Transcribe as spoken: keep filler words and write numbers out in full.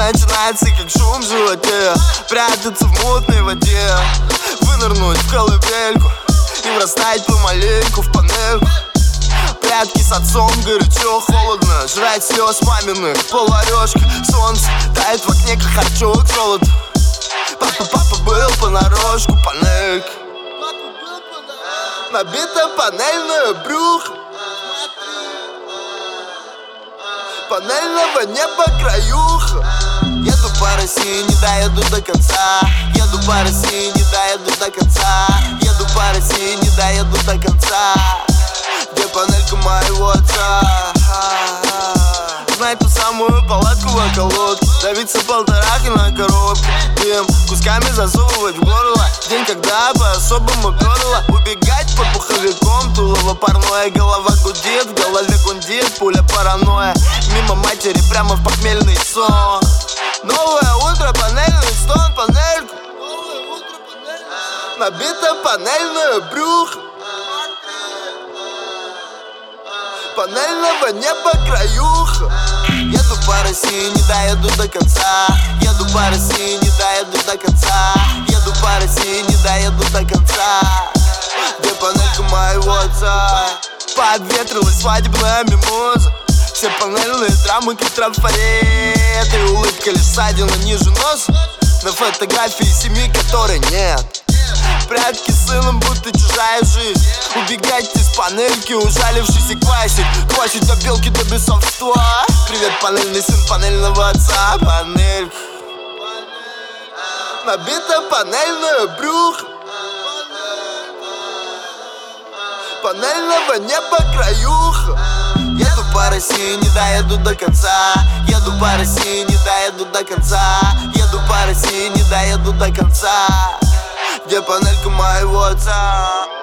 начинается как шум в животе. Прятаться в мутной воде, вынырнуть в колыбельку и врастать помаленьку в панельку. Прятки с отцом, горячо, холодно, жрать слез маминых полорешка. Солнце тает в окне, как харчок золото. Папа, папа был понарошку, панелька. Набита панельное брюхо, панельного неба краюха. Еду по России, не доеду до конца. Еду по России, не доеду до конца. Еду по России, не доеду до конца. Где панелька моего отца? Знать ту самую палатку в околотке, давиться полторахи на коробке, дым кусками засовывать в горло. День, когда по-особому перло. Убегать под пуховиком, тулово парное. Голова гудит, в голове гундит, пуля паранойя. Мимо матери, прямо в похмельный сон. Новое утро, панельный стон, панельку. Набито панельное брюхо, панельного неба краюха. Еду по России, не доеду до конца. Еду по России, не доеду до конца. Еду по России, не доеду до конца. Где панелька моего отца? Подветрилась свадебная мимоза. Все панельные драмы, как трафарет. И улыбка лишь ссадина ниже носа на фотографии семьи, которой нет. Прятки с сыном, будто чужая жизнь. Убегать из панельки, ужалившись и квасить. Квасить до белки, до бесовства. Привет, панельный сын панельного отца. Панелька. Набито панельное брюхо, панельного неба краюха. Еду по России, не доеду до конца. Еду по России, не доеду до конца. Еду по России, не доеду до конца. Где панелька моего отца?